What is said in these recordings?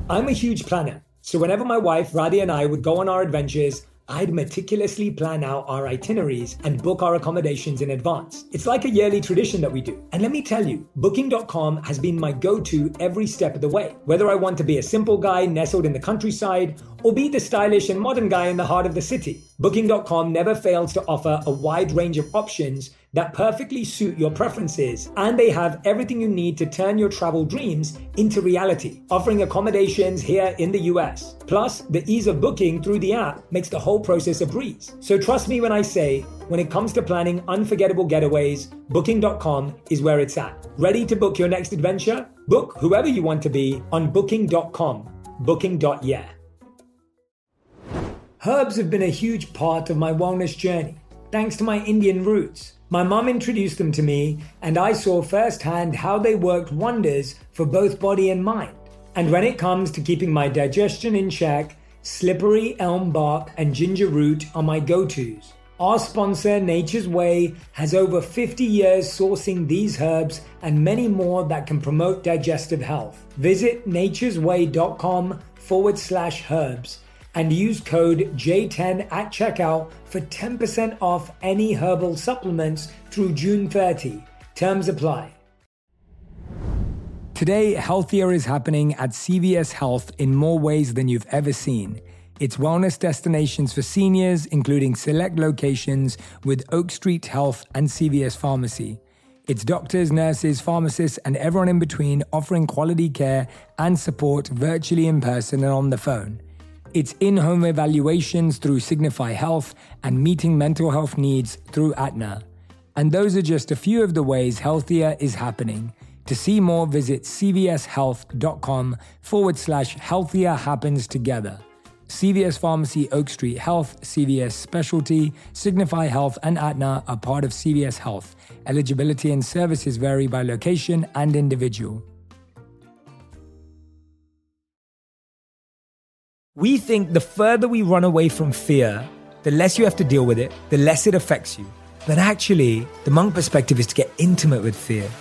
I'm a huge planner, so whenever my wife Radhi and I would go on our adventures, I'd meticulously plan out our itineraries and book our accommodations in advance. It's like a yearly tradition that we do. And let me tell you, Booking.com has been my go-to every step of the way. Whether I want to be a simple guy nestled in the countryside or be the stylish and modern guy in the heart of the city, Booking.com never fails to offer a wide range of options that perfectly suit your preferences, and they have everything you need to turn your travel dreams into reality, offering accommodations here in the US. Plus, the ease of booking through the app makes the whole process a breeze. So trust me when I say, when it comes to planning unforgettable getaways, Booking.com is where it's at. Ready to book your next adventure? Book whoever you want to be on Booking.com. Booking.yeah. Herbs have been a huge part of my wellness journey, thanks to my Indian roots. My mum introduced them to me, and I saw firsthand how they worked wonders for both body and mind. And when it comes to keeping my digestion in check, slippery elm bark and ginger root are my go-tos. Our sponsor, Nature's Way, has over 50 years sourcing these herbs and many more that can promote digestive health. Visit naturesway.com/herbs and use code J10 at checkout for 10% off any herbal supplements through June 30. Terms apply. Today, healthier is happening at CVS Health in more ways than you've ever seen. It's wellness destinations for seniors, including select locations with Oak Street Health and CVS Pharmacy. It's doctors, nurses, pharmacists, and everyone in between offering quality care and support virtually in person and on the phone. It's in-home evaluations through Signify Health and meeting mental health needs through Aetna. And those are just a few of the ways healthier is happening. To see more, visit cvshealth.com/healthier happens together. CVS Pharmacy, Oak Street Health, CVS Specialty, Signify Health, and Aetna are part of CVS Health. Eligibility and services vary by location and individual. We think the further we run away from fear, the less you have to deal with it, the less it affects you. But actually, the monk perspective is to get intimate with fear.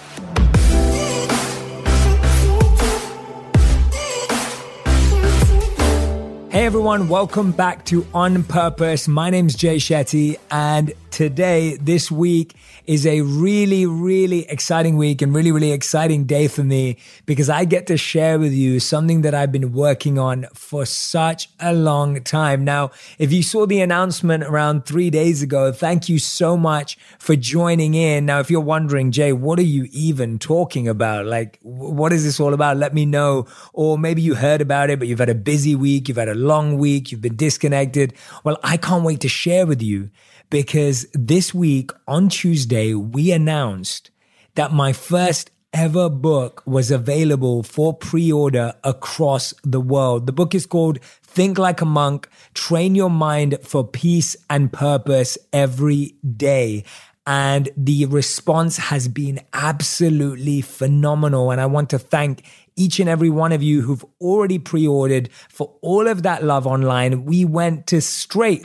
Hey everyone, welcome back to On Purpose. My name's Jay Shetty, and today, this week, is a really exciting week and really exciting day for me because I get to share with you something that I've been working on for such a long time. Now, if you saw the announcement around 3 days ago, thank you so much for joining in. Now, if you're wondering, Jay, what are you even talking about? Like, what is this all about? Let me know. Or maybe you heard about it, but you've had a busy week, you've had a long week, you've been disconnected. Well, I can't wait to share with you because this week on Tuesday, we announced that my first ever book was available for pre-order across the world. The book is called Think Like a Monk, Train Your Mind for Peace and Purpose Every Day. And the response has been absolutely phenomenal. And I want to thank each and every one of you who've already pre-ordered for all of that love online. We went straight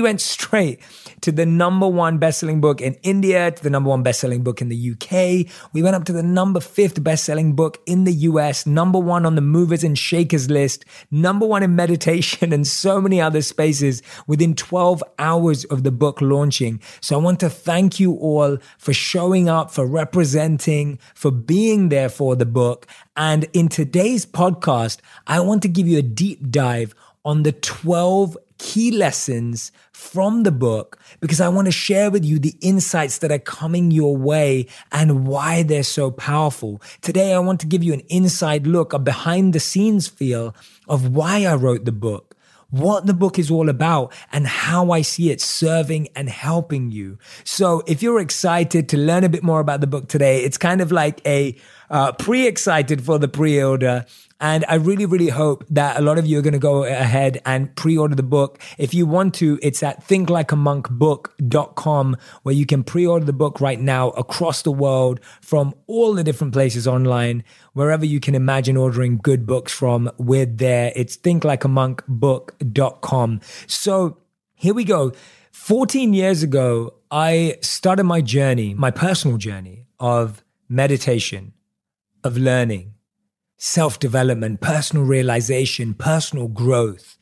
to the number one best-selling book in India, to the number one best-selling book in the UK. We went up to the number 5th best-selling book in the US, number one on the movers and shakers list, number one in meditation and so many other spaces within 12 hours of the book launching. So I want to thank you all for showing up, for representing, for being there for the book. And in today's podcast, I want to give you a deep dive on the 12 key lessons from the book because I want to share with you the insights that are coming your way and why they're so powerful. Today, I want to give you an inside look, a behind the scenes feel of why I wrote the book, what the book is all about, and how I see it serving and helping you. So if you're excited to learn a bit more about the book today, it's kind of like a pre-excited for the pre-order. And I really hope that a lot of you are going to go ahead and pre-order the book. If you want to, it's at thinklikeamonkbook.com where you can pre-order the book right now across the world from all the different places online. Wherever you can imagine ordering good books from, we're there. It's thinklikeamonkbook.com. So here we go. 14 years ago, I started my journey, my personal journey of meditation, of learning, self-development, personal realization, personal growth.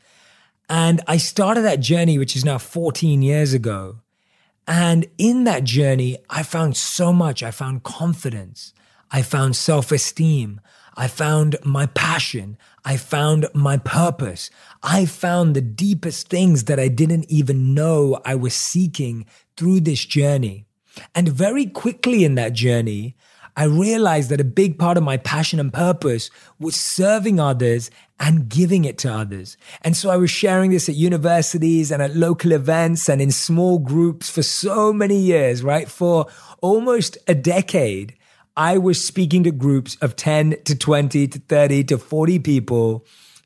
And I started that journey, which is now 14 years ago. And in that journey, I found so much. I found confidence. I found self-esteem. I found my passion. I found my purpose. I found the deepest things that I didn't even know I was seeking through this journey. And very quickly in that journey, I realized that a big part of my passion and purpose was serving others and giving it to others. And so I was sharing this at universities and at local events and in small groups for so many years, right? For almost a decade, I was speaking to groups of 10 to 20 to 30 to 40 people,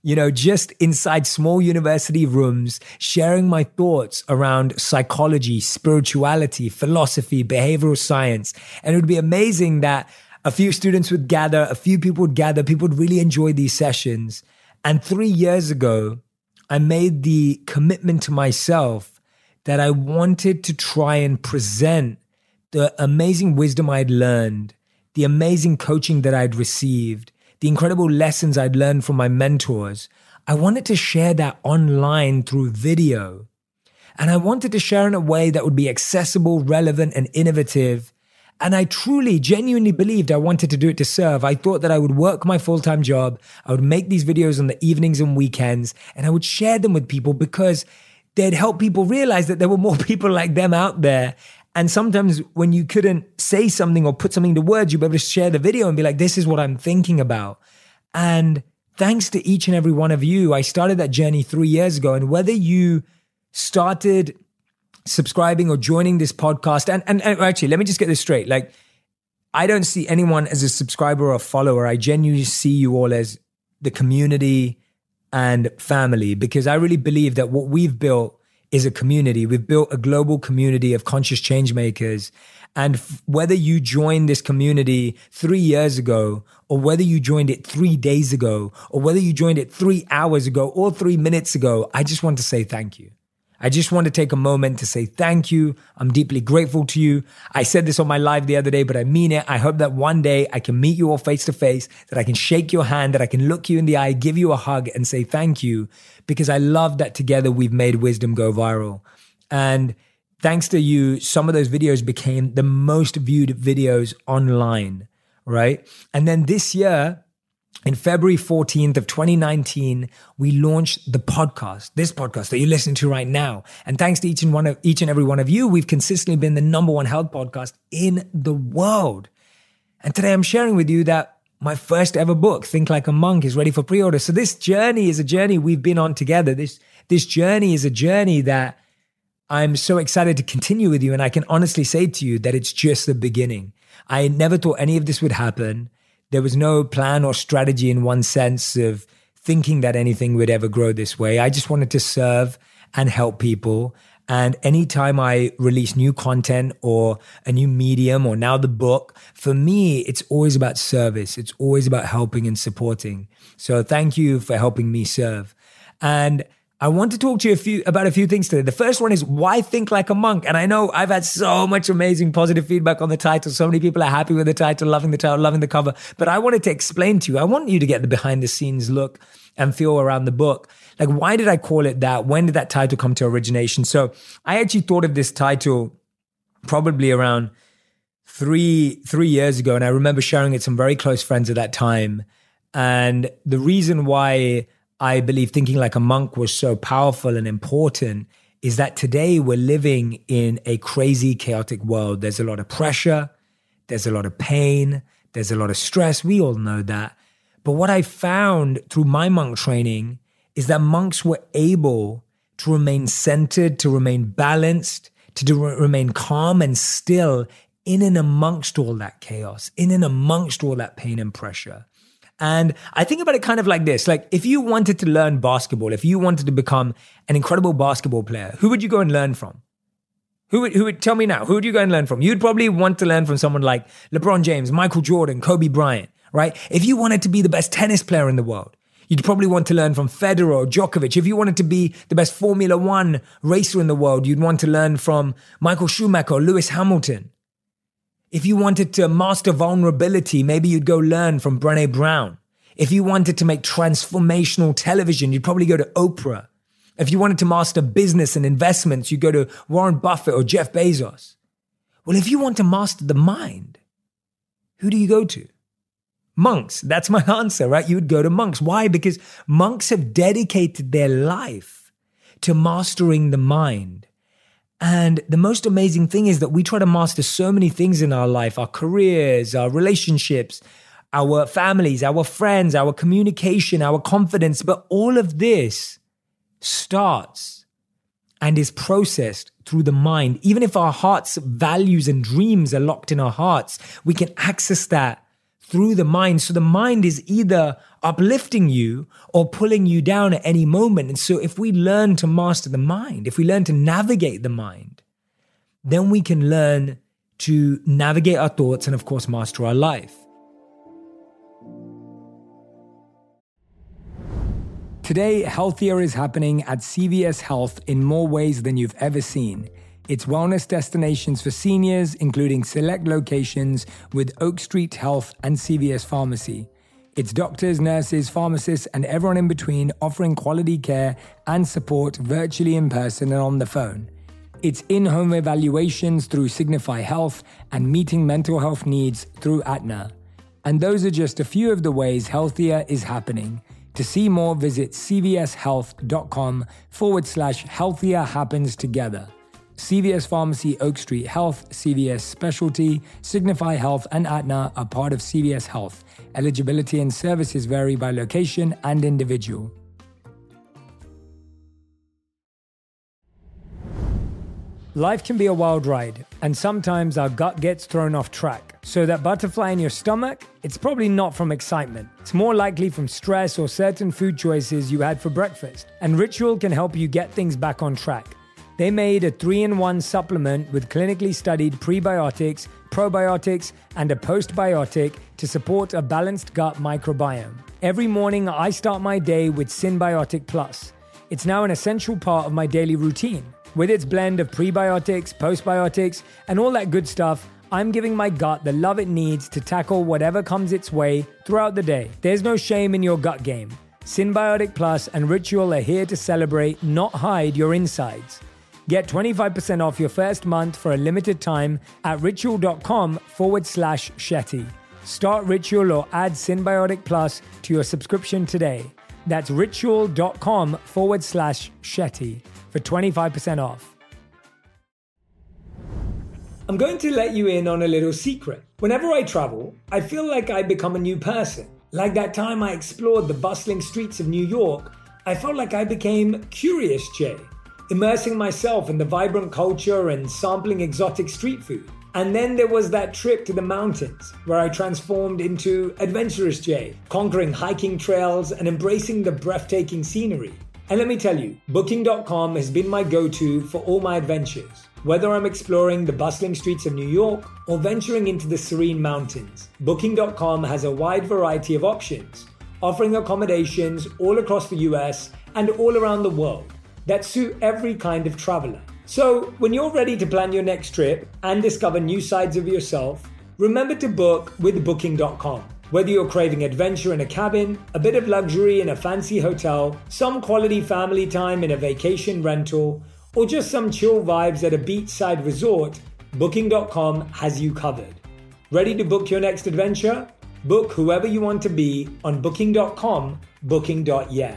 just inside small university rooms, sharing my thoughts around psychology, spirituality, philosophy, behavioral science. And it would be amazing that a few students would gather, a few people would gather, people would really enjoy these sessions. And 3 years ago, I made the commitment to myself that I wanted to try and present the amazing wisdom I'd learned, the amazing coaching that I'd received, the incredible lessons I'd learned from my mentors. I wanted to share that online through video. And I wanted to share in a way that would be accessible, relevant, and innovative. And I truly, genuinely believed I wanted to do it to serve. I thought that I would work my full-time job. I would make these videos on the evenings and weekends, and I would share them with people because they'd help people realize that there were more people like them out there. And sometimes when you couldn't say something or put something to words, you'd be able to share the video and be like, this is what I'm thinking about. And thanks to each and every one of you, I started that journey 3 years ago. And whether you started subscribing or joining this podcast, and actually, let me just get this straight. Like, I don't see anyone as a subscriber or a follower. I genuinely see you all as the community and family, because I really believe that what we've built is a community. We've built a global community of conscious change makers. And whether you joined this community 3 years ago, or whether you joined it 3 days ago, or whether you joined it 3 hours ago or 3 minutes ago, I just want to say thank you. I just want to take a moment to say thank you. I'm deeply grateful to you. I said this on my live the other day, but I mean it. I hope that one day I can meet you all face to face, that I can shake your hand, that I can look you in the eye, give you a hug and say thank you, because I love that together we've made wisdom go viral. And thanks to you, some of those videos became the most viewed videos online, right? And then this year, in February 14th of 2019, we launched the podcast, this podcast that you're listening to right now. And thanks to each and every one of you, we've consistently been the #1 health podcast in the world. And today I'm sharing with you that my first ever book, Think Like a Monk, is ready for pre-order. So this journey is a journey we've been on together. This journey is a journey that I'm so excited to continue with you. And I can honestly say to you that it's just the beginning. I never thought any of this would happen. There was no plan or strategy in one sense of thinking that anything would ever grow this way. I just wanted to serve and help people. And anytime I release new content or a new medium or now the book, for me, it's always about service. It's always about helping and supporting. So thank you for helping me serve. And I want to talk to you about a few things today. The first one is, why think like a monk? And I know I've had so much amazing positive feedback on the title. So many people are happy with the title, loving the cover. But I wanted to explain to you, I want you to get the behind the scenes look and feel around the book. Like, why did I call it that? When did that title come to origination? So I actually thought of this title probably around three years ago. And I remember sharing it with some very close friends at that time. And the reason why I believe Thinking Like a Monk was so powerful and important is that today we're living in a crazy, chaotic world. There's a lot of pressure. There's a lot of pain. There's a lot of stress. We all know that. But what I found through my monk training is that monks were able to remain centered, to remain balanced, to remain calm and still in and amongst all that chaos, in and amongst all that pain and pressure. And I think about it kind of like this. Like, if you wanted to learn basketball, if you wanted to become an incredible basketball player, who would you go and learn from? Who would tell me now? Who would you go and learn from? You'd probably want to learn from someone like LeBron James, Michael Jordan, Kobe Bryant, right? If you wanted to be the best tennis player in the world, you'd probably want to learn from Federer or Djokovic. If you wanted to be the best Formula One racer in the world, you'd want to learn from Michael Schumacher or Lewis Hamilton. If you wanted to master vulnerability, maybe you'd go learn from Brené Brown. If you wanted to make transformational television, you'd probably go to Oprah. If you wanted to master business and investments, you'd go to Warren Buffett or Jeff Bezos. Well, if you want to master the mind, who do you go to? Monks. That's my answer, right? You would go to monks. Why? Because monks have dedicated their life to mastering the mind. And the most amazing thing is that we try to master so many things in our life, our careers, our relationships, our families, our friends, our communication, our confidence. But all of this starts and is processed through the mind. Even if our heart's values and dreams are locked in our hearts, we can access that through the mind. So the mind is either uplifting you or pulling you down at any moment. And so if we learn to master the mind, if we learn to navigate the mind, then we can learn to navigate our thoughts and, of course, master our life. Today, healthier is happening at CVS Health in more ways than you've ever seen. It's wellness destinations for seniors, including select locations with Oak Street Health and CVS Pharmacy. It's doctors, nurses, pharmacists, and everyone in between offering quality care and support virtually, in person, and on the phone. It's in-home evaluations through Signify Health and meeting mental health needs through Aetna. And those are just a few of the ways healthier is happening. To see more, visit cvshealth.com/healthier happens together. CVS Pharmacy, Oak Street Health, CVS Specialty, Signify Health, and Aetna are part of CVS Health. Eligibility and services vary by location and individual. Life can be a wild ride, and sometimes our gut gets thrown off track. So that butterfly in your stomach, it's probably not from excitement. It's more likely from stress or certain food choices you had for breakfast. And Ritual can help you get things back on track. They made a 3-in-1 supplement with clinically studied prebiotics, probiotics, and a postbiotic to support a balanced gut microbiome. Every morning, I start my day with Synbiotic Plus. It's now an essential part of my daily routine. With its blend of prebiotics, postbiotics, and all that good stuff, I'm giving my gut the love it needs to tackle whatever comes its way throughout the day. There's no shame in your gut game. Synbiotic Plus and Ritual are here to celebrate, not hide your insides. Get 25% off your first month for a limited time at ritual.com/Shetty. Start Ritual or add Synbiotic Plus to your subscription today. That's ritual.com/Shetty for 25% off. I'm going to let you in on a little secret. Whenever I travel, I feel like I become a new person. Like that time I explored the bustling streets of New York, I felt like I became Curious Jay, immersing myself in the vibrant culture and sampling exotic street food. And then there was that trip to the mountains where I transformed into Adventurous Jay, conquering hiking trails and embracing the breathtaking scenery. And let me tell you, Booking.com has been my go-to for all my adventures. Whether I'm exploring the bustling streets of New York or venturing into the serene mountains, Booking.com has a wide variety of options, offering accommodations all across the US and all around the world that suit every kind of traveler. So when you're ready to plan your next trip and discover new sides of yourself, remember to book with Booking.com. Whether you're craving adventure in a cabin, a bit of luxury in a fancy hotel, some quality family time in a vacation rental, or just some chill vibes at a beachside resort, Booking.com has you covered. Ready to book your next adventure? Book whoever you want to be on Booking.com, Booking.yeah.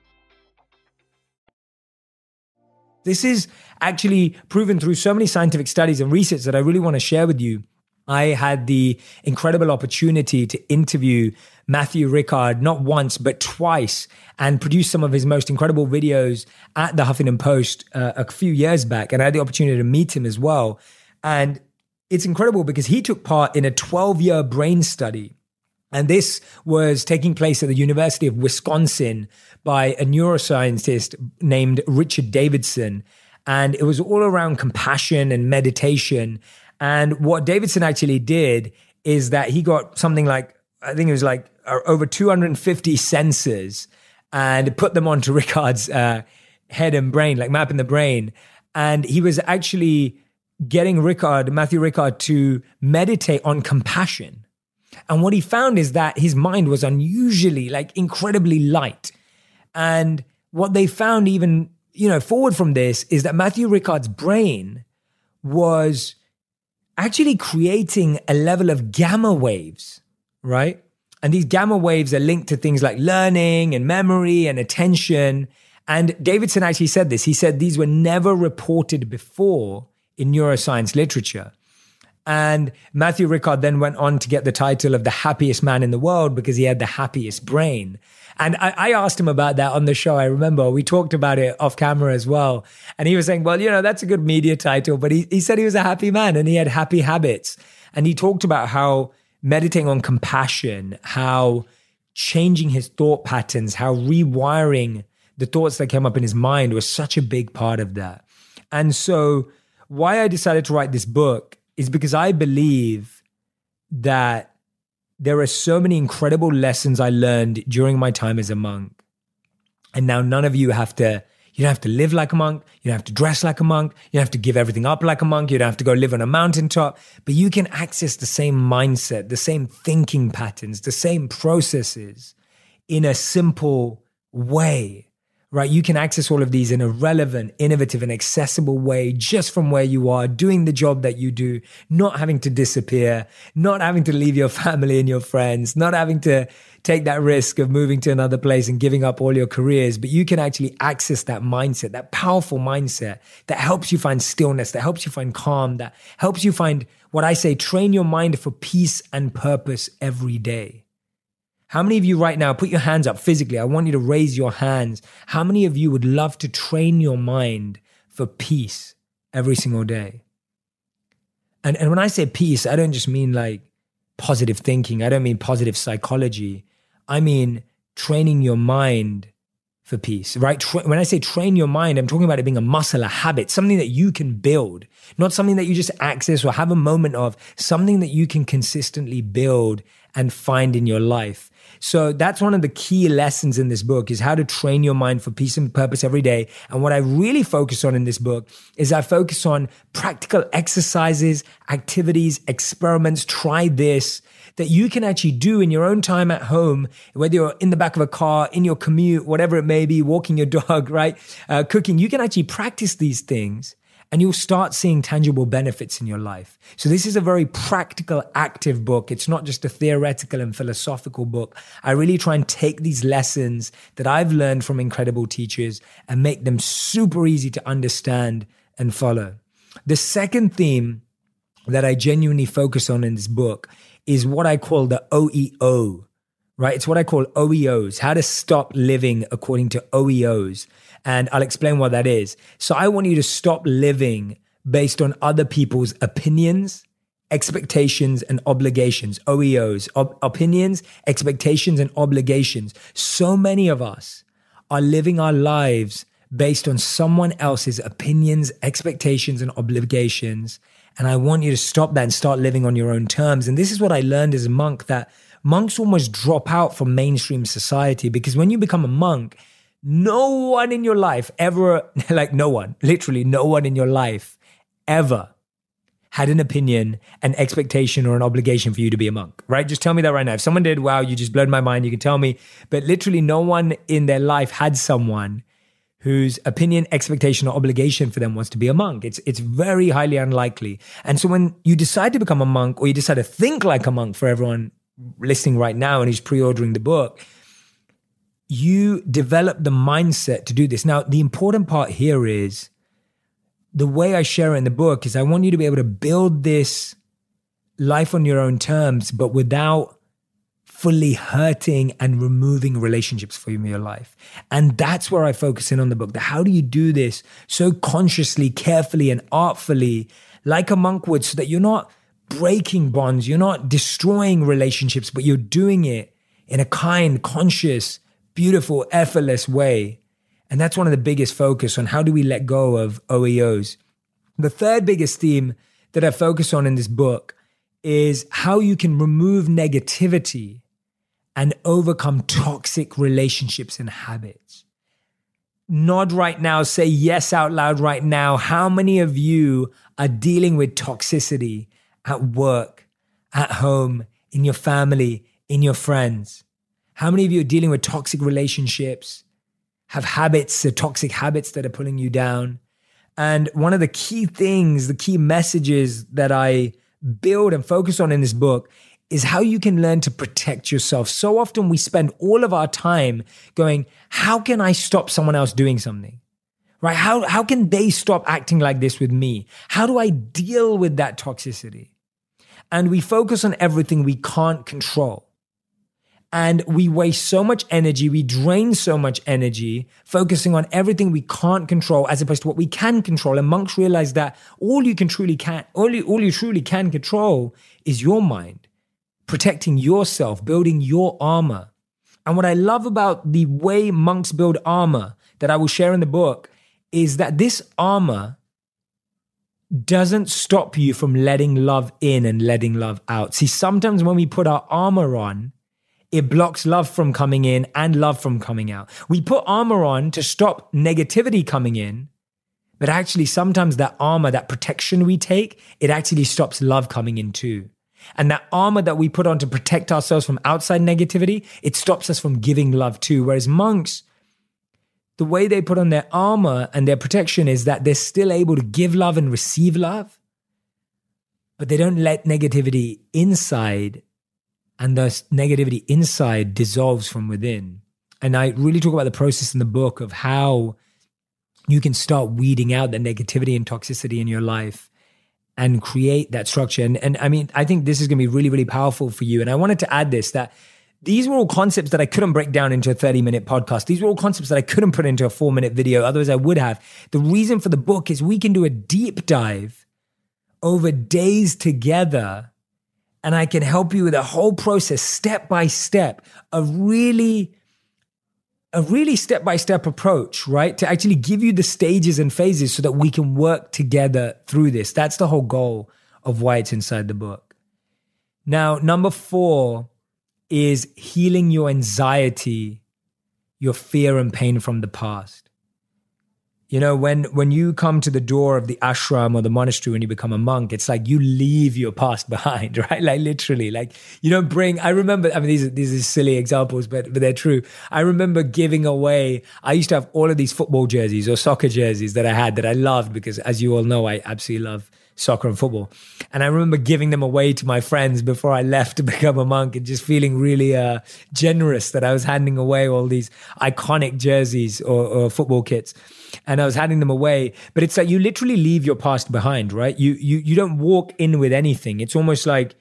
This is actually proven through so many scientific studies and research that I really want to share with you. I had the incredible opportunity to interview Matthew Ricard not once, but twice, and produce some of his most incredible videos at the Huffington Post a few years back. And I had the opportunity to meet him as well. And it's incredible because he took part in a 12-year brain study. And this was taking place at the University of Wisconsin by a neuroscientist named Richard Davidson. And it was all around compassion and meditation. And what Davidson actually did is that he got something like, I think it was like over 250 sensors and put them onto Ricard's head and brain, like mapping the brain. And he was actually getting Matthew Ricard, to meditate on compassion. And what he found is that his mind was unusually, like incredibly light. And what they found even, forward from this is that Matthew Ricard's brain was actually creating a level of gamma waves, right? And these gamma waves are linked to things like learning and memory and attention. And Davidson actually said this. He said these were never reported before in neuroscience literature. And Matthew Ricard then went on to get the title of the happiest man in the world because he had the happiest brain. And I asked him about that on the show. I remember we talked about it off camera as well. And he was saying, well, that's a good media title. But he said he was a happy man and he had happy habits. And he talked about how meditating on compassion, how changing his thought patterns, how rewiring the thoughts that came up in his mind was such a big part of that. And so why I decided to write this book is because I believe that there are so many incredible lessons I learned during my time as a monk. And now none of you you don't have to live like a monk. You don't have to dress like a monk. You don't have to give everything up like a monk. You don't have to go live on a mountaintop. But you can access the same mindset, the same thinking patterns, the same processes in a simple way. Right? You can access all of these in a relevant, innovative, and accessible way just from where you are, doing the job that you do, not having to disappear, not having to leave your family and your friends, not having to take that risk of moving to another place and giving up all your careers. But you can actually access that mindset, that powerful mindset that helps you find stillness, that helps you find calm, that helps you find what I say, train your mind for peace and purpose every day. How many of you right now, put your hands up physically. I want you to raise your hands. How many of you would love to train your mind for peace every single day? And when I say peace, I don't just mean like positive thinking. I don't mean positive psychology. I mean training your mind for peace, right? When I say train your mind, I'm talking about it being a muscle, a habit, something that you can build, not something that you just access or have a moment of, something that you can consistently build and find in your life. So that's one of the key lessons in this book is how to train your mind for peace and purpose every day. And what I really focus on in this book is I focus on practical exercises, activities, experiments, try this, that you can actually do in your own time at home, whether you're in the back of a car, in your commute, whatever it may be, walking your dog, right? Cooking, you can actually practice these things and you'll start seeing tangible benefits in your life. So this is a very practical, active book. It's not just a theoretical and philosophical book. I really try and take these lessons that I've learned from incredible teachers and make them super easy to understand and follow. The second theme that I genuinely focus on in this book is what I call the OEO, right? It's what I call OEOs, how to stop living according to OEOs. And I'll explain what that is. So I want you to stop living based on other people's opinions, expectations, and obligations. OEOs, opinions, expectations, and obligations. So many of us are living our lives based on someone else's opinions, expectations, and obligations. And I want you to stop that and start living on your own terms. And this is what I learned as a monk, that monks almost drop out from mainstream society, because when you become a monk, no one in your life ever, like no one, literally no one in your life ever had an opinion, an expectation, or an obligation for you to be a monk, right? Just tell me that right now. If someone did, wow, you just blew my mind, you can tell me. But literally no one in their life had someone whose opinion, expectation, or obligation for them was to be a monk. It's very highly unlikely. And so when you decide to become a monk, or you decide to think like a monk, for everyone listening right now and who's pre-ordering the book, you develop the mindset to do this. Now, the important part here is the way I share it in the book is I want you to be able to build this life on your own terms, but without fully hurting and removing relationships from your life. And that's where I focus in on the book. How do you do this so consciously, carefully, and artfully, like a monk would, so that you're not breaking bonds, you're not destroying relationships, but you're doing it in a kind, conscious, beautiful, effortless way. And that's one of the biggest focus on how do we let go of OEOs. The third biggest theme that I focus on in this book is how you can remove negativity and overcome toxic relationships and habits. Nod right now, say yes out loud right now. How many of you are dealing with toxicity at work, at home, in your family, in your friends? How many of you are dealing with toxic relationships, have habits, toxic habits that are pulling you down? And one of the key things, the key messages that I build and focus on in this book is how you can learn to protect yourself. So often we spend all of our time going, how can I stop someone else doing something? Right? How can they stop acting like this with me? How do I deal with that toxicity? And we focus on everything we can't control. And we waste so much energy, we drain so much energy focusing on everything we can't control as opposed to what we can control. And monks realize that all you truly can control is your mind, protecting yourself, building your armor. And what I love about the way monks build armor that I will share in the book is that this armor doesn't stop you from letting love in and letting love out. See, sometimes when we put our armor on, it blocks love from coming in and love from coming out. We put armor on to stop negativity coming in, but actually sometimes that armor, that protection we take, it actually stops love coming in too. And that armor that we put on to protect ourselves from outside negativity, it stops us from giving love too. Whereas monks, the way they put on their armor and their protection is that they're still able to give love and receive love, but they don't let negativity inside, and thus negativity inside dissolves from within. And I really talk about the process in the book of how you can start weeding out the negativity and toxicity in your life and create that structure. And I mean, I think this is going to be really, really powerful for you. And I wanted to add this, that these were all concepts that I couldn't break down into a 30-minute podcast. These were all concepts that I couldn't put into a 4-minute video. Otherwise I would have. The reason for the book is we can do a deep dive over days together, and I can help you with a whole process, step by step, a really step-by-step approach, right? To actually give you the stages and phases so that we can work together through this. That's the whole goal of why it's inside the book. Now, number 4 is healing your anxiety, your fear and pain from the past. You know, when you come to the door of the ashram or the monastery when you become a monk, it's like you leave your past behind, right? Like literally, like you don't bring, I remember, I mean, these are silly examples, but they're true. I remember giving away, I used to have all of these football jerseys or soccer jerseys that I had that I loved because as you all know, I absolutely love soccer and football. And I remember giving them away to my friends before I left to become a monk and just feeling really generous that I was handing away all these iconic jerseys or football kits. And I was handing them away. But it's like you literally leave your past behind, right? You don't walk in with anything. It's almost like,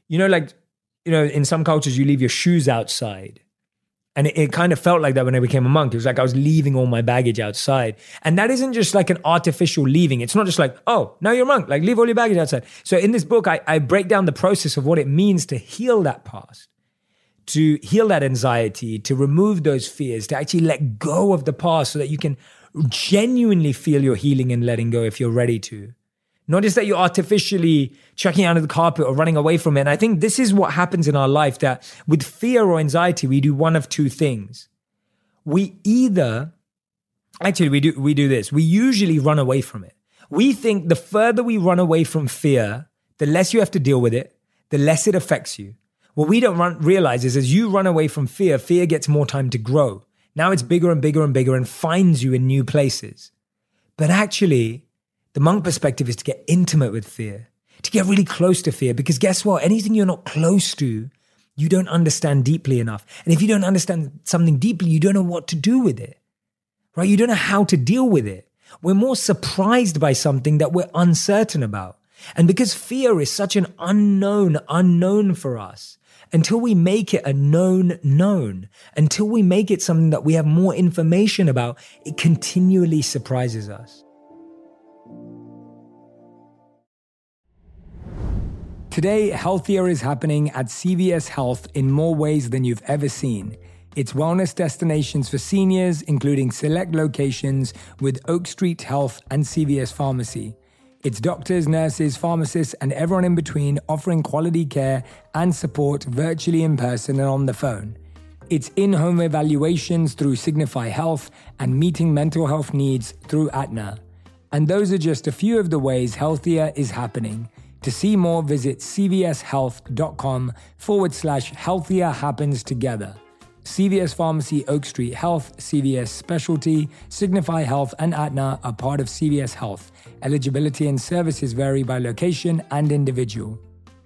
in some cultures, you leave your shoes outside. And it kind of felt like that when I became a monk. It was like I was leaving all my baggage outside. And that isn't just like an artificial leaving. It's not just like, oh, now you're a monk, like leave all your baggage outside. So in this book, I break down the process of what it means to heal that past, to heal that anxiety, to remove those fears, to actually let go of the past so that you can genuinely feel your healing and letting go if you're ready to. Not just that you're artificially chucking it under the carpet or running away from it. And I think this is what happens in our life, that with fear or anxiety, we do one of two things. We do this. We usually run away from it. We think the further we run away from fear, the less you have to deal with it, the less it affects you. What we don't realize is as you run away from fear, fear gets more time to grow. Now it's bigger and bigger and bigger and finds you in new places. But actually, the monk perspective is to get intimate with fear, to get really close to fear, because guess what? Anything you're not close to, you don't understand deeply enough. And if you don't understand something deeply, you don't know what to do with it, right? You don't know how to deal with it. We're more surprised by something that we're uncertain about. And because fear is such an unknown for us, until we make it a known, until we make it something that we have more information about, it continually surprises us. Today, healthier is happening at CVS Health in more ways than you've ever seen. It's wellness destinations for seniors, including select locations with Oak Street Health and CVS Pharmacy. It's doctors, nurses, pharmacists, and everyone in between offering quality care and support virtually, in person, and on the phone. It's in-home evaluations through Signify Health and meeting mental health needs through Aetna. And those are just a few of the ways healthier is happening. To see more, visit cvshealth.com/healthier happens together. CVS Pharmacy, Oak Street Health, CVS Specialty, Signify Health, and Aetna are part of CVS Health. Eligibility and services vary by location and individual.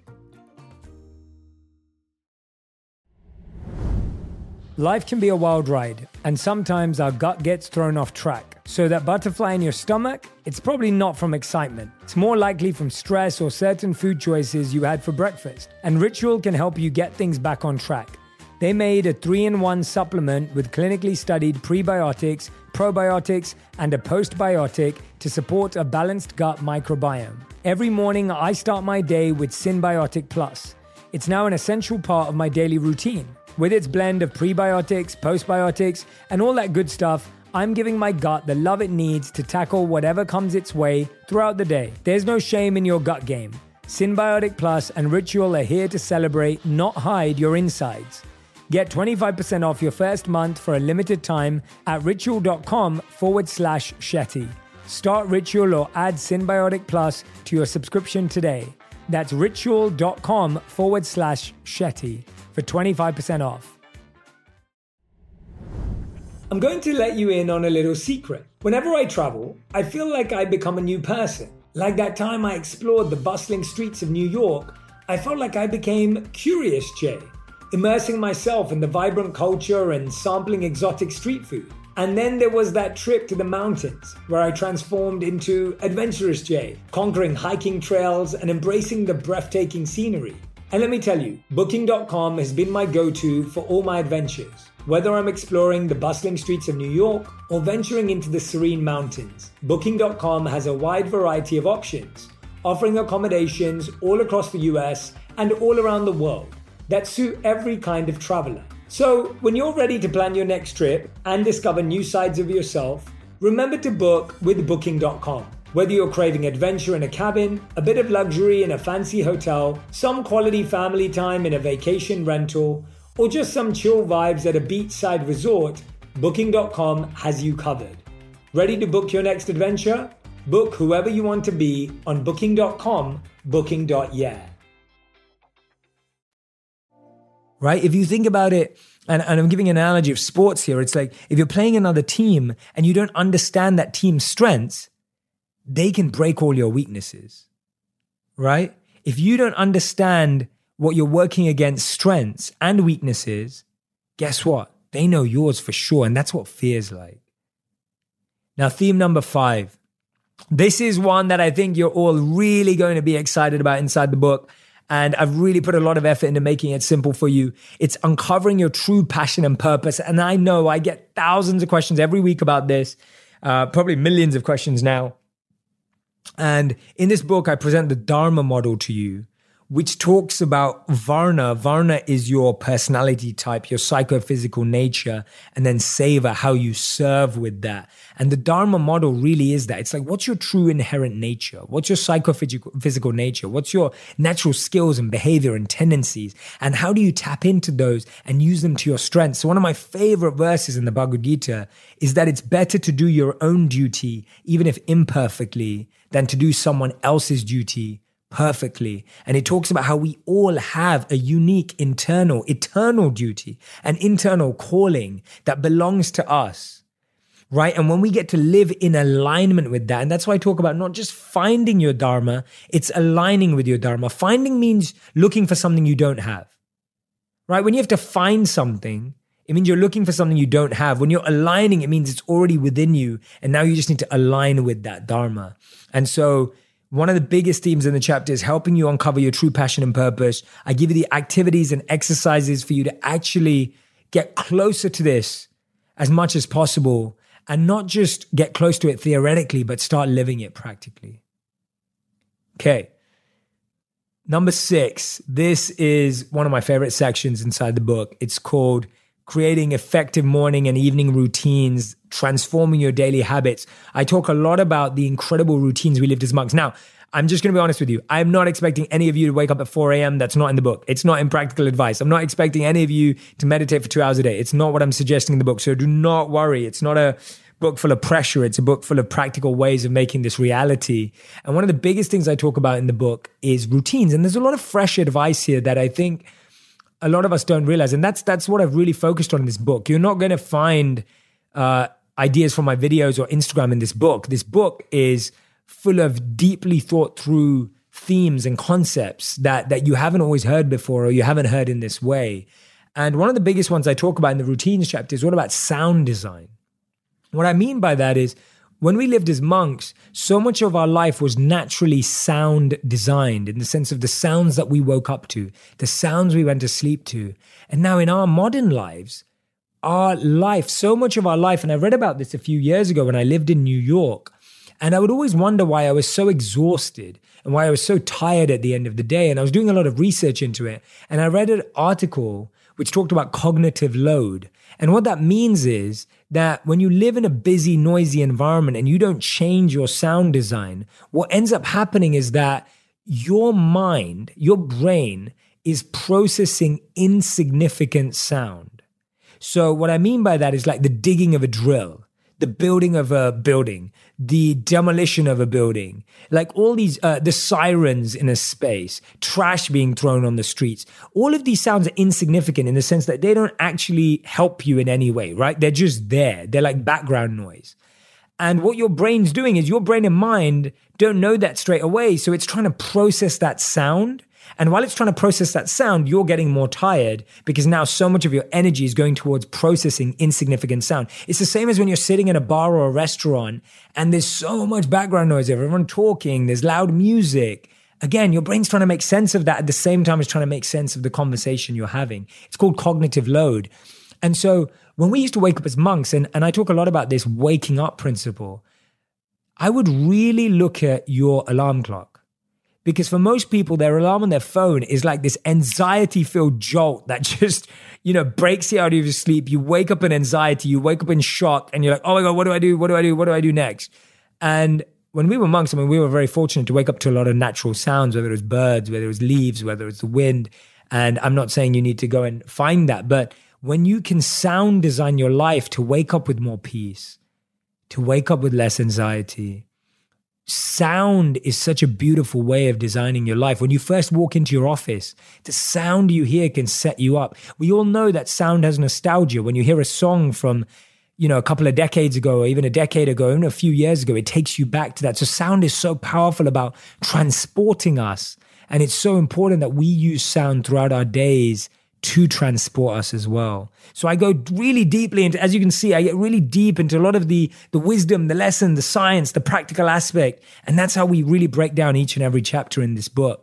Life can be a wild ride, and sometimes our gut gets thrown off track. So that butterfly in your stomach, it's probably not from excitement. It's more likely from stress or certain food choices you had for breakfast. And Ritual can help you get things back on track. They made a 3-in-1 supplement with clinically studied prebiotics, probiotics, and a postbiotic to support a balanced gut microbiome. Every morning, I start my day with Synbiotic Plus. It's now an essential part of my daily routine. With its blend of prebiotics, postbiotics, and all that good stuff, I'm giving my gut the love it needs to tackle whatever comes its way throughout the day. There's no shame in your gut game. Synbiotic Plus and Ritual are here to celebrate, not hide your insides. Get 25% off your first month for a limited time at ritual.com/Shetty. Start Ritual or add Synbiotic Plus to your subscription today. That's ritual.com/Shetty for 25% off. I'm going to let you in on a little secret. Whenever I travel, I feel like I become a new person. Like that time I explored the bustling streets of New York, I felt like I became Curious Jay, immersing myself in the vibrant culture and sampling exotic street food. And then there was that trip to the mountains where I transformed into Adventurous Jay, conquering hiking trails and embracing the breathtaking scenery. And let me tell you, Booking.com has been my go-to for all my adventures. Whether I'm exploring the bustling streets of New York or venturing into the serene mountains, Booking.com has a wide variety of options, offering accommodations all across the US and all around the world that suit every kind of traveler. So when you're ready to plan your next trip and discover new sides of yourself, remember to book with Booking.com. Whether you're craving adventure in a cabin, a bit of luxury in a fancy hotel, some quality family time in a vacation rental, or just some chill vibes at a beachside resort, Booking.com has you covered. Ready to book your next adventure? Book whoever you want to be on Booking.com, Booking.yeah. Right? If you think about it, and I'm giving an analogy of sports here, it's like if you're playing another team and you don't understand that team's strengths, they can break all your weaknesses, right? If you don't understand what you're working against strengths and weaknesses, guess what? They know yours for sure, and that's what fear's like. Now, theme number 5. This is one that I think you're all really going to be excited about inside the book. And I've really put a lot of effort into making it simple for you. It's uncovering your true passion and purpose. And I know I get thousands of questions every week about this, probably millions of questions now. And in this book, I present the Dharma model to you, which talks about Varna. Varna is your personality type, your psychophysical nature, and then Seva, how you serve with that. And the Dharma model really is that. It's like, what's your true inherent nature? What's your psychophysical nature? What's your natural skills and behavior and tendencies? And how do you tap into those and use them to your strengths? So one of my favorite verses in the Bhagavad Gita is that it's better to do your own duty, even if imperfectly, than to do someone else's duty perfectly. And it talks about how we all have a unique internal, eternal duty, an internal calling that belongs to us, right? And when we get to live in alignment with that, and that's why I talk about not just finding your Dharma, it's aligning with your Dharma. Finding means looking for something you don't have, right? When you have to find something, it means you're looking for something you don't have. When you're aligning, it means it's already within you. And now you just need to align with that Dharma. And so one of the biggest themes in the chapter is helping you uncover your true passion and purpose. I give you the activities and exercises for you to actually get closer to this as much as possible and not just get close to it theoretically, but start living it practically. Okay. Number 6. This is one of my favorite sections inside the book. It's called Creating Effective Morning and Evening Routines, Transforming Your Daily Habits. I talk a lot about the incredible routines we lived as monks. Now, I'm just going to be honest with you. I'm not expecting any of you to wake up at 4 a.m. That's not in the book. It's not in practical advice. I'm not expecting any of you to meditate for 2 hours a day. It's not what I'm suggesting in the book. So do not worry. It's not a book full of pressure. It's a book full of practical ways of making this reality. And one of the biggest things I talk about in the book is routines. And there's a lot of fresh advice here that I think a lot of us don't realize. And that's what I've really focused on in this book. You're not going to find ideas from my videos or Instagram in this book. This book is full of deeply thought through themes and concepts that you haven't always heard before or you haven't heard in this way. And one of the biggest ones I talk about in the routines chapter is all about sound design. What I mean by that is when we lived as monks, so much of our life was naturally sound designed in the sense of the sounds that we woke up to, the sounds we went to sleep to. And now in our modern lives, so much of our life, and I read about this a few years ago when I lived in New York, and I would always wonder why I was so exhausted and why I was so tired at the end of the day. And I was doing a lot of research into it. And I read an article which talked about cognitive load. And what that means is that when you live in a busy, noisy environment and you don't change your sound design, what ends up happening is that your mind, your brain is processing insignificant sound. So what I mean by that is like the digging of a drill, the building of a building, the demolition of a building, like all these, the sirens in a space, trash being thrown on the streets. All of these sounds are insignificant in the sense that they don't actually help you in any way, right? They're just there. They're like background noise. And what your brain's doing is your brain and mind don't know that straight away. So it's trying to process that sound. And while it's trying to process that sound, you're getting more tired because now so much of your energy is going towards processing insignificant sound. It's the same as when you're sitting in a bar or a restaurant and there's so much background noise, everyone talking, there's loud music. Again, your brain's trying to make sense of that at the same time as trying to make sense of the conversation you're having. It's called cognitive load. And so when we used to wake up as monks, and I talk a lot about this waking up principle, I would really look at your alarm clock. Because for most people, their alarm on their phone is like this anxiety-filled jolt that just, breaks you out of your sleep. You wake up in anxiety, you wake up in shock, and you're like, oh my God, what do I do? What do I do? What do I do next? And when we were monks, we were very fortunate to wake up to a lot of natural sounds, whether it was birds, whether it was leaves, whether it's the wind. And I'm not saying you need to go and find that, but when you can sound design your life to wake up with more peace, to wake up with less anxiety, sound is such a beautiful way of designing your life. When you first walk into your office, the sound you hear can set you up. We all know that sound has nostalgia. When you hear a song from, a couple of decades ago, or even a decade ago, even a few years ago, it takes you back to that. So sound is so powerful about transporting us. And it's so important that we use sound throughout our days to transport us as well. So I go really deeply into, as you can see, I get really deep into a lot of the wisdom, the lesson, the science, the practical aspect. And that's how we really break down each and every chapter in this book.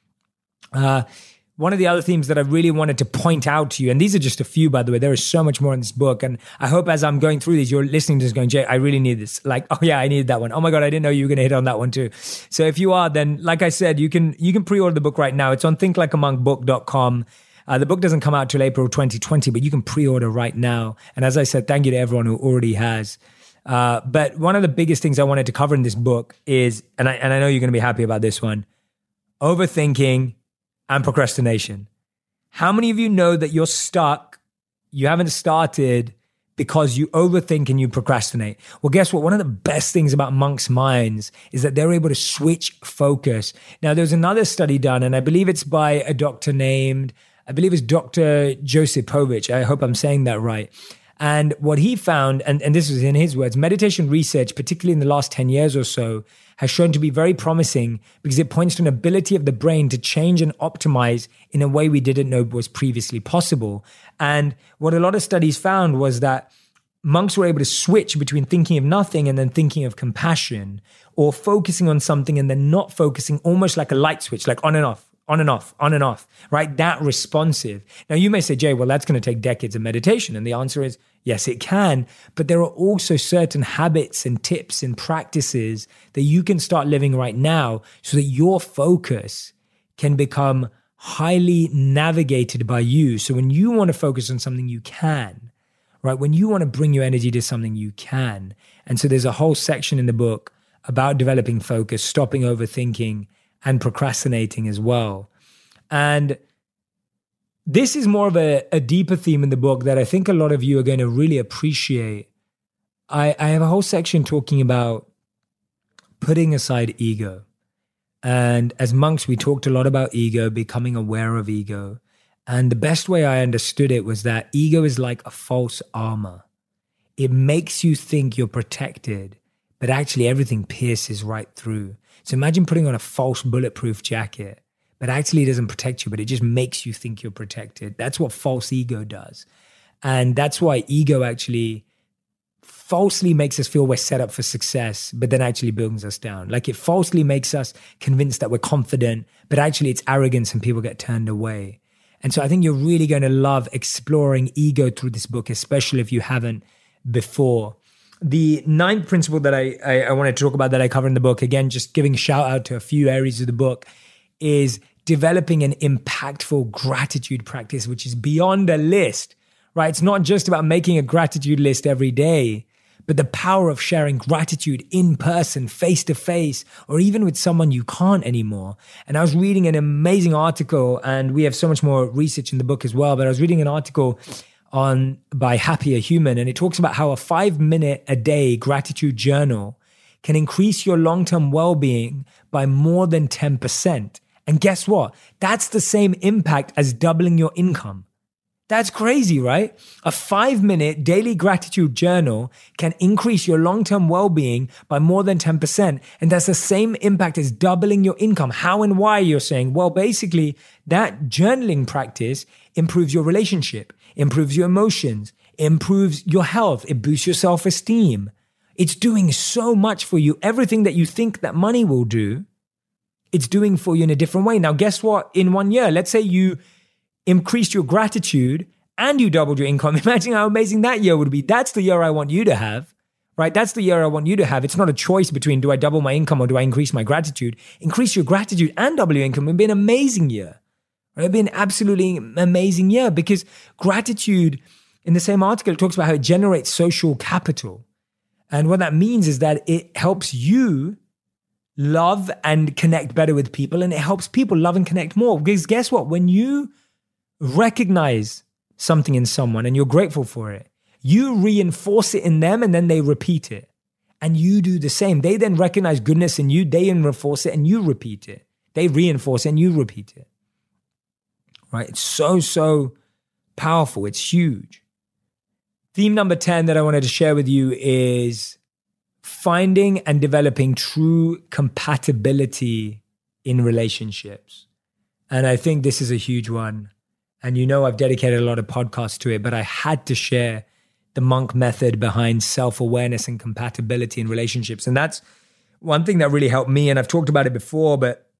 One of the other themes that I really wanted to point out to you, and these are just a few, by the way, there is so much more in this book. And I hope as I'm going through these, you're listening to this going, Jay, I really need this. Like, oh yeah, I needed that one. Oh my God, I didn't know you were going to hit on that one too. So if you are, then like I said, you can pre-order the book right now. It's on thinklikeamonkbook.com. The book doesn't come out till April 2020, but you can pre-order right now. And as I said, thank you to everyone who already has. But one of the biggest things I wanted to cover in this book is, and I know you're going to be happy about this one, overthinking and procrastination. How many of you know that you're stuck, you haven't started because you overthink and you procrastinate? Well, guess what? One of the best things about monks' minds is that they're able to switch focus. Now, there's another study done, and I believe it's by a doctor named, it's Dr. Josipovich. I hope I'm saying that right. And what he found, and this was in his words, meditation research, particularly in the last 10 years or so, has shown to be very promising because it points to an ability of the brain to change and optimize in a way we didn't know was previously possible. And what a lot of studies found was that monks were able to switch between thinking of nothing and then thinking of compassion, or focusing on something and then not focusing, almost like a light switch, like on and off. On and off, on and off, right? That responsive. Now you may say, Jay, well, that's going to take decades of meditation. And the answer is, yes, it can. But there are also certain habits and tips and practices that you can start living right now so that your focus can become highly navigated by you. So when you want to focus on something, you can, right? When you want to bring your energy to something, you can. And so there's a whole section in the book about developing focus, stopping overthinking, and procrastinating as well. And this is more of a deeper theme in the book that I think a lot of you are going to really appreciate. I have a whole section talking about putting aside ego. And as monks, we talked a lot about ego, becoming aware of ego. And the best way I understood it was that ego is like a false armor. It makes you think you're protected, but actually everything pierces right through. So imagine putting on a false bulletproof jacket, but actually it doesn't protect you, but it just makes you think you're protected. That's what false ego does. And that's why ego actually falsely makes us feel we're set up for success, but then actually brings us down. Like it falsely makes us convinced that we're confident, but actually it's arrogance and people get turned away. And so I think you're really going to love exploring ego through this book, especially if you haven't before. The ninth principle that I wanted to talk about that I cover in the book, again, just giving a shout out to a few areas of the book, is developing an impactful gratitude practice, which is beyond a list, right? It's not just about making a gratitude list every day, but the power of sharing gratitude in person, face to face, or even with someone you can't anymore. And I was reading an amazing article, and we have so much more research in the book as well, but I was reading an article by Happier Human, and it talks about how a 5-minute a day gratitude journal can increase your long-term well-being by more than 10%. And guess what? That's the same impact as doubling your income. That's crazy, right? A 5-minute daily gratitude journal can increase your long-term well-being by more than 10%. And that's the same impact as doubling your income. How and why, you're saying? Well, basically, that journaling practice improves your relationship, improves your emotions, improves your health. It boosts your self-esteem. It's doing so much for you. Everything that you think that money will do, it's doing for you in a different way. Now, guess what? In 1 year, let's say you increased your gratitude and you doubled your income. Imagine how amazing that year would be. That's the year I want you to have, right? That's the year I want you to have. It's not a choice between do I double my income or do I increase my gratitude. Increase your gratitude and double your income. It'd be an amazing year. Right? It'd be an absolutely amazing year, because gratitude, in the same article, it talks about how it generates social capital. And what that means is that it helps you love and connect better with people, and it helps people love and connect more. Because guess what? When you recognize something in someone and you're grateful for it, you reinforce it in them and then they repeat it. And you do the same. They then recognize goodness in you, they reinforce it and you repeat it. They reinforce it and you repeat it. Right? It's so powerful. It's huge. Theme number 10 that I wanted to share with you is finding and developing true compatibility in relationships. And I think this is a huge one. And you know, I've dedicated a lot of podcasts to it, but I had to share the monk method behind self-awareness and compatibility in relationships. And that's one thing that really helped me. And I've talked about it before, but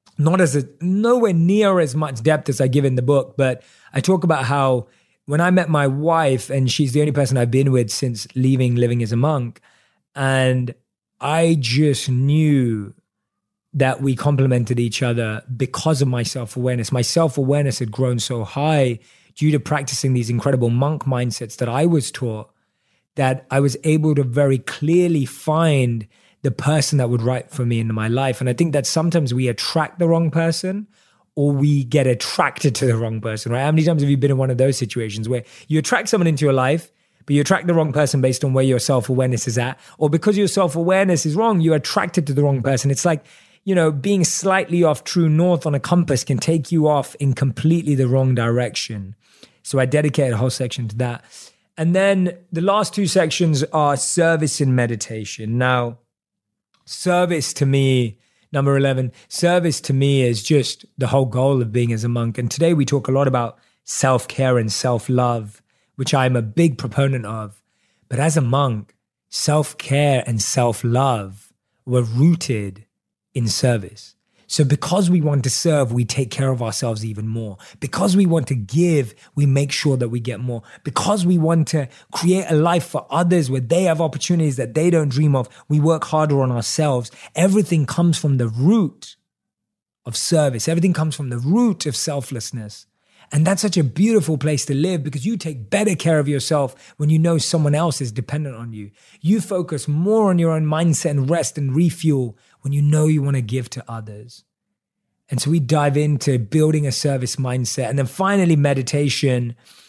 nowhere near as much depth as I give in the book. But I talk about how when I met my wife, and she's the only person I've been with since living as a monk, and I just knew that we complemented each other because of my self-awareness. My self-awareness had grown so high due to practicing these incredible monk mindsets that I was taught, that I was able to very clearly find the person that would right for me in my life. And I think that sometimes we attract the wrong person, or we get attracted to the wrong person, right? How many times have you been in one of those situations where you attract someone into your life, but you attract the wrong person based on where your self-awareness is at, or because your self-awareness is wrong, you're attracted to the wrong person? It's like, you know, being slightly off true north on a compass can take you off in completely the wrong direction. So I dedicated a whole section to that. And then the last two sections are service and meditation. Now, service to me, number 11, service to me is just the whole goal of being as a monk. And today we talk a lot about self-care and self-love, which I'm a big proponent of. But as a monk, self-care and self-love were rooted in service. So because we want to serve, we take care of ourselves even more. Because we want to give, we make sure that we get more. Because we want to create a life for others where they have opportunities that they don't dream of, we work harder on ourselves. Everything comes from the root of service. Everything comes from the root of selflessness. And that's such a beautiful place to live, because you take better care of yourself when you know someone else is dependent on you. You focus more on your own mindset and rest and refuel when you know you want to give to others. And so we dive into building a service mindset. And then finally, meditation.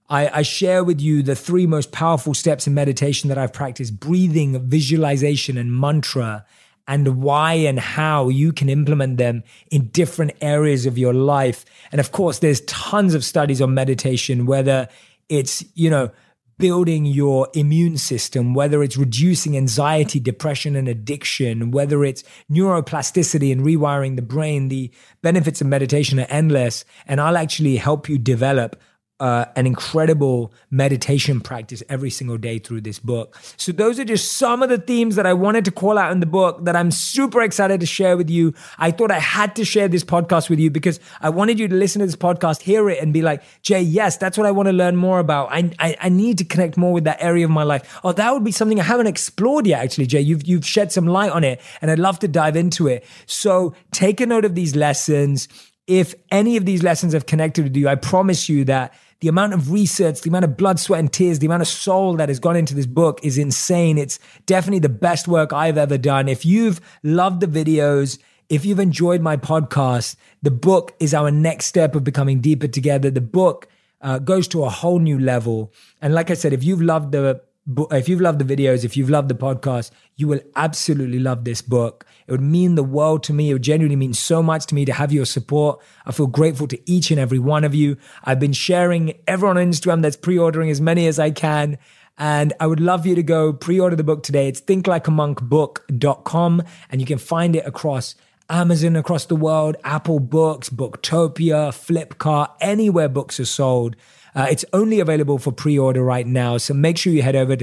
I share with you the 3 most powerful steps in meditation that I've practiced: breathing, visualization, and mantra, and why and how you can implement them in different areas of your life. And of course, there's tons of studies on meditation, whether it's, building your immune system, whether it's reducing anxiety, depression, and addiction, whether it's neuroplasticity and rewiring the brain. The benefits of meditation are endless, and I'll actually help you develop an incredible meditation practice every single day through this book. So those are just some of the themes that I wanted to call out in the book that I'm super excited to share with you. I thought I had to share this podcast with you because I wanted you to listen to this podcast, hear it, and be like, Jay, yes, that's what I want to learn more about. I need to connect more with that area of my life. Oh, that would be something I haven't explored yet, actually, Jay. You've shed some light on it, and I'd love to dive into it. So take a note of these lessons. If any of these lessons have connected with you, I promise you that the amount of research, the amount of blood, sweat, and tears, the amount of soul that has gone into this book is insane. It's definitely the best work I've ever done. If you've loved the videos, if you've enjoyed my podcast, the book is our next step of becoming deeper together. The book goes to a whole new level. And like I said, if you've loved the videos, if you've loved the podcast, you will absolutely love this book. It would mean the world to me. It would genuinely mean so much to me to have your support. I feel grateful to each and every one of you. I've been sharing everyone on Instagram that's pre-ordering as many as I can. And I would love you to go pre-order the book today. It's thinklikeamonkbook.com, and you can find it across Amazon across the world, Apple Books, Booktopia, Flipkart, anywhere books are sold. It's only available for pre-order right now. So make sure you head over to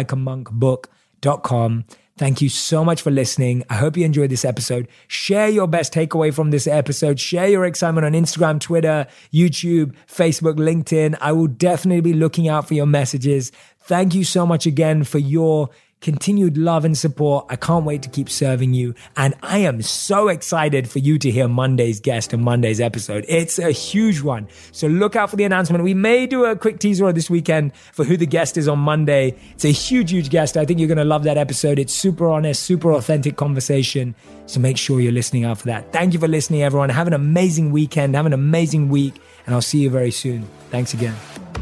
thinklikeamonkbook.com. Thank you so much for listening. I hope you enjoyed this episode. Share your best takeaway from this episode. Share your excitement on Instagram, Twitter, YouTube, Facebook, LinkedIn. I will definitely be looking out for your messages. Thank you so much again for your continued love and support. I can't wait to keep serving you. And I am so excited for you to hear Monday's guest and Monday's episode. It's a huge one. So look out for the announcement. We may do a quick teaser this weekend for who the guest is on Monday. It's a huge guest. I think you're going to love that episode. It's super honest, super authentic conversation. So make sure you're listening out for that. Thank you for listening, everyone. Have an amazing weekend. Have an amazing week. And I'll see you very soon. Thanks again.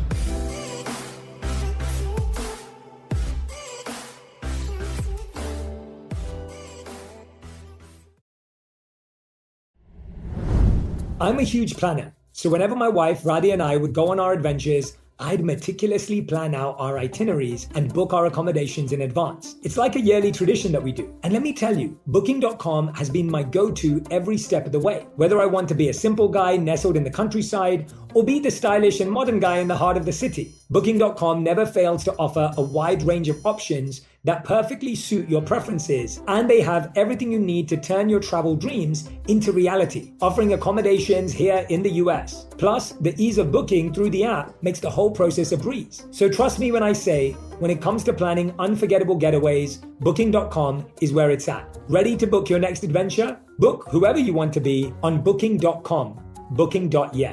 I'm a huge planner, so whenever my wife Radhi and I would go on our adventures, I'd meticulously plan out our itineraries and book our accommodations in advance. It's like a yearly tradition that we do. And let me tell you, Booking.com has been my go-to every step of the way. Whether I want to be a simple guy nestled in the countryside or be the stylish and modern guy in the heart of the city, Booking.com never fails to offer a wide range of options that perfectly suit your preferences, and they have everything you need to turn your travel dreams into reality, offering accommodations here in the US. Plus, the ease of booking through the app makes the whole process a breeze. So trust me when I say, when it comes to planning unforgettable getaways, Booking.com is where it's at. Ready to book your next adventure? Book whoever you want to be on Booking.com. Booking.yeah.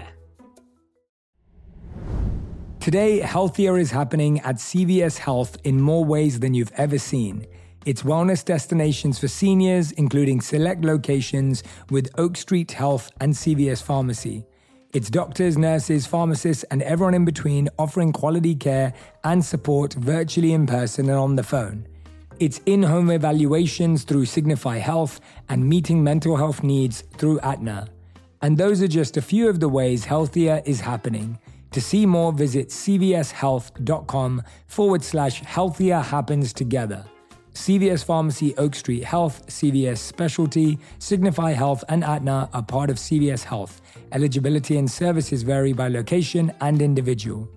Today, healthier is happening at CVS Health in more ways than you've ever seen. It's wellness destinations for seniors, including select locations with Oak Street Health and CVS Pharmacy. It's doctors, nurses, pharmacists, and everyone in between offering quality care and support virtually, in person, and on the phone. It's in-home evaluations through Signify Health and meeting mental health needs through Aetna. And those are just a few of the ways healthier is happening. To see more, visit cvshealth.com/healthier happens together. CVS Pharmacy, Oak Street Health, CVS Specialty, Signify Health, and Aetna are part of CVS Health. Eligibility and services vary by location and individual.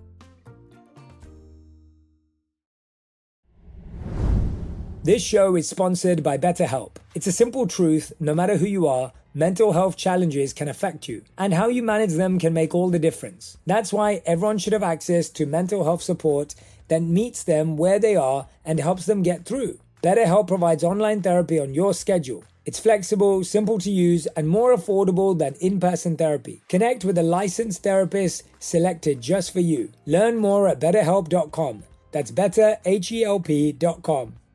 This show is sponsored by BetterHelp. It's a simple truth, no matter who you are, mental health challenges can affect you, and how you manage them can make all the difference. That's why everyone should have access to mental health support that meets them where they are and helps them get through. BetterHelp provides online therapy on your schedule. It's flexible, simple to use, and more affordable than in-person therapy. Connect with a licensed therapist selected just for you. Learn more at betterhelp.com. That's betterhelp.com.